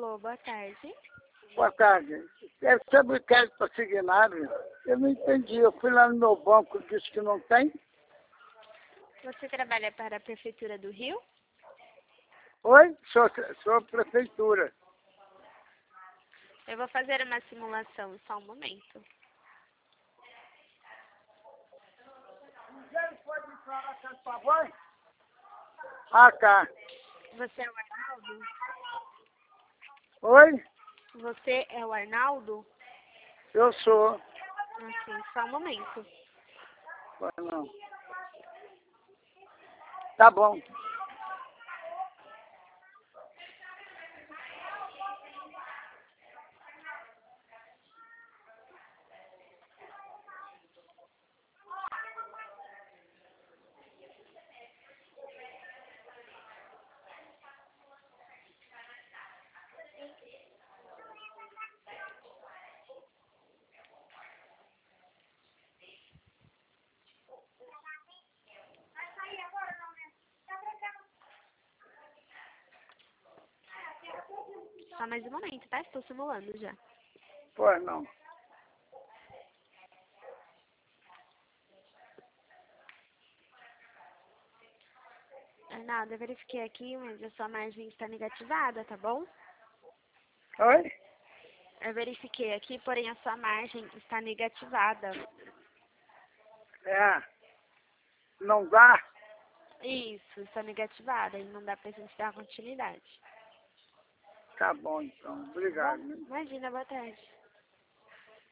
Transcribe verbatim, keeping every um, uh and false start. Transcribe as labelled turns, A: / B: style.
A: Alô, boa tarde.
B: Boa tarde. É sobre crédito assignário. Eu não entendi. Eu fui lá no meu banco e disse que não tem.
A: Você trabalha para a Prefeitura do Rio?
B: Oi? Sou, sou prefeitura.
A: Eu vou fazer uma simulação, só um momento.
B: Pode me falar, por favor? Ah, tá.
A: Você é o Arnaldo?
B: Oi?
A: Você é o Arnaldo?
B: Eu sou.
A: Assim, só um momento.
B: Pois não. Tá bom.
A: Só mais um momento, tá? Estou simulando já.
B: Pois não.
A: Arnaldo, eu verifiquei aqui, mas a sua margem está negativada, tá bom?
B: Oi?
A: Eu verifiquei aqui, porém a sua margem está negativada.
B: É. Não dá?
A: Isso, está negativada e não dá pra gente dar continuidade.
B: Tá bom, então.
A: Tá bom?
B: Obrigado.
A: Imagina, boa tarde.